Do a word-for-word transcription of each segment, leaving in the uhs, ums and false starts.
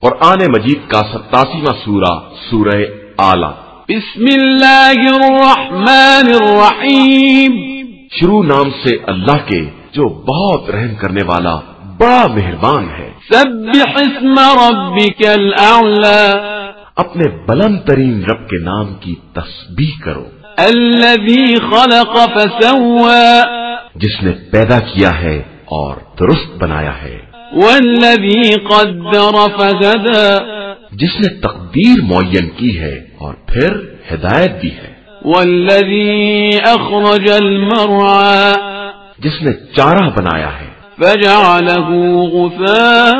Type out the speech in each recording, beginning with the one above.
قرآن مجید کا ستاسیواں سورہ سورہ آلہ۔ بسم اللہ الرحمن الرحیم، شروع نام سے اللہ کے جو بہت رحم کرنے والا بڑا مہربان ہے۔ سبح اسم ربک الاعلی، اپنے بلند ترین رب کے نام کی تسبیح کرو۔ الذی خلق فسوى، جس نے پیدا کیا ہے اور درست بنایا ہے۔ والذی قدر فہدی، جس نے تقدیر معین کی ہے اور پھر ہدایت دی ہے۔ والذی اخرج المرعى، جس نے چارہ بنایا ہے۔ فجعله غثاء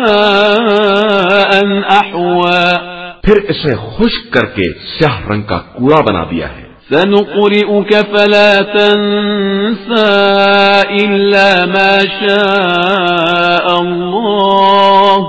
احوى، پھر اسے خشک کر کے سیاہ رنگ کا کوڑا بنا دیا ہے۔ سنقرئك فلا تنسى إلا ما شاء الله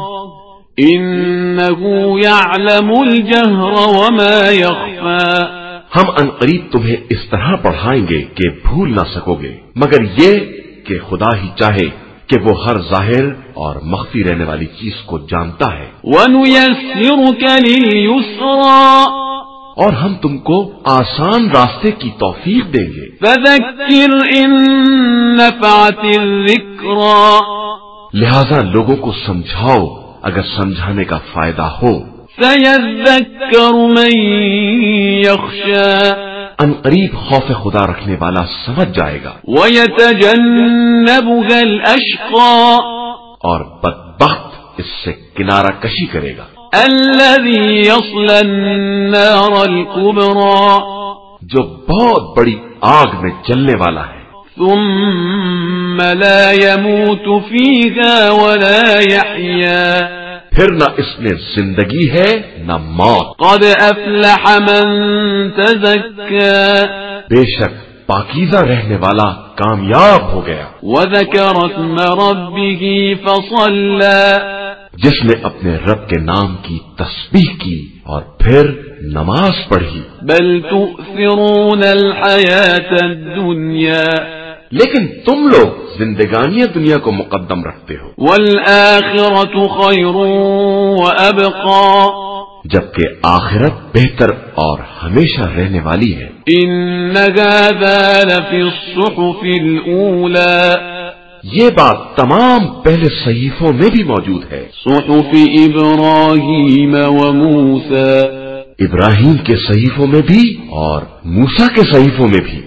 إنه يعلم الجهر وما يخفى۔ ہم عنقریب تمہیں اس طرح پڑھائیں گے کہ بھول نہ سکو گے، مگر یہ کہ خدا ہی چاہے کہ وہ ہر ظاہر اور مخفی رہنے والی چیز کو جانتا ہے۔ وَنُيَسِّرُكَ لِلْيُسْرَى، اور ہم تم کو آسان راستے کی توفیق دیں گے۔ فَذَكِّرْ إِن نَّفَعَتِ الذِّكْرَى، لہذا لوگوں کو سمجھاؤ اگر سمجھانے کا فائدہ ہو۔ سَيَذَّكَّرُ مَن يَخْشَىٰ، ان قریب خوف خدا رکھنے والا سمجھ جائے گا۔ وَيَتَجَنَّبُهَا الْأَشْقَى، اور بدبخت اس سے کنارہ کشی کرے گا۔ الذي يصلى النار الكبرى، جو بہت بڑی آگ میں جلنے والا ہے۔ ثم لا يموت فيها ولا يحيا، پھر نہ اس میں زندگی ہے نہ موت۔ قد افلح من تزكى، بے شک پاکیزہ رہنے والا کامیاب ہو گیا۔ وذكر اسم ربه فصلى، جس نے اپنے رب کے نام کی تسبیح کی اور پھر نماز پڑھی۔ بل تؤثرون الحیاة الدنیا، لیکن تم لوگ زندگانی دنیا کو مقدم رکھتے ہو۔ والآخرة خیر وابقى، جبکہ آخرت بہتر اور ہمیشہ رہنے والی ہے۔ ان هذا لفی الصحف الاولى، یہ بات تمام پہلے صحیفوں میں بھی موجود ہے۔ صحف ابراہیم و موسیٰ، ابراہیم کے صحیفوں میں بھی اور موسیٰ کے صحیفوں میں بھی۔